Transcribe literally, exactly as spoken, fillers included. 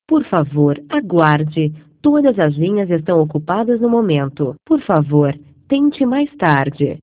Por favor, aguarde. Todas as linhas estão ocupadas no momento. Por favor, tente mais tarde.